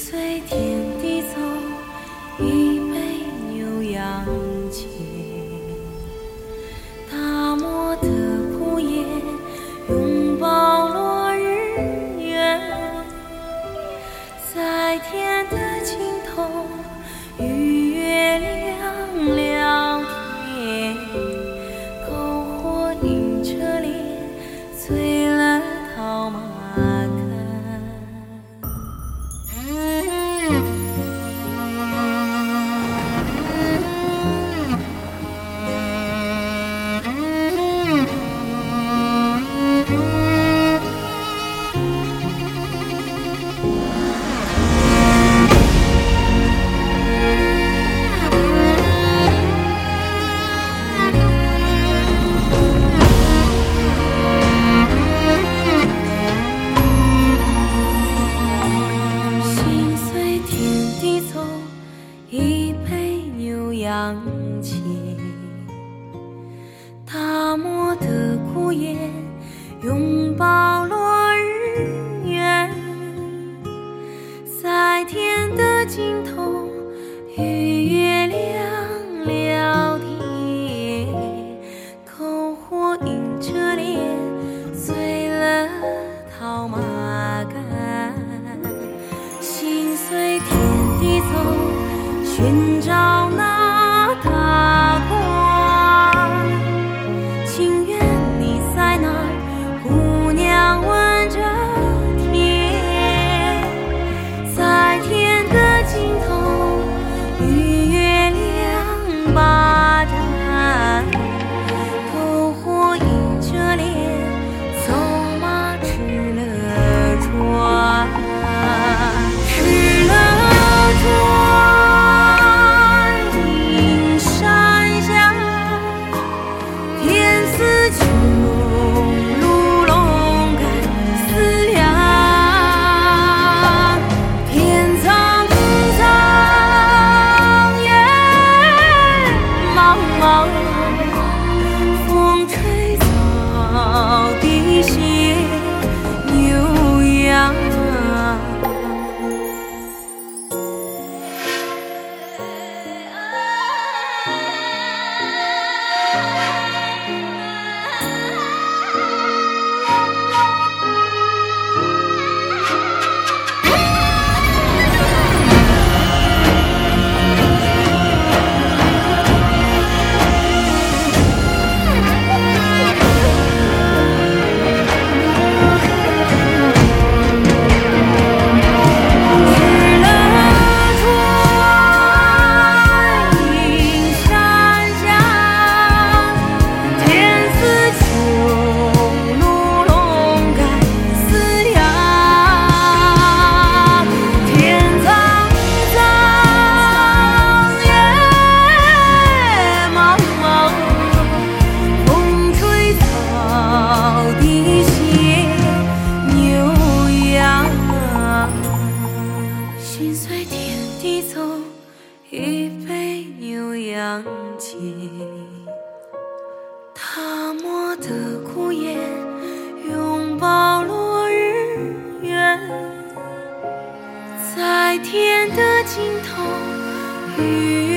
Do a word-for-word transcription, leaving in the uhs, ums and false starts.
随天地走，一杯牛羊情。大漠的枯叶，拥抱落日圆。在天的尽头，与月亮聊天。篝火映着脸，醉了套马杆。一杯牛羊情，大漠的枯叶，拥抱落日圆。在天的尽头，与月亮聊天。篝火映着脸，醉了套马杆。心随天地走，寻找那大光，情愿你在哪儿，姑娘问着天。在天的尽头，与月亮把盏。篝火映着脸，走马吃了船，吃了船。风吹草低歇，牛羊。心随天地走，一杯牛羊情。大漠的枯叶，拥抱落日圆。在天的尽头，与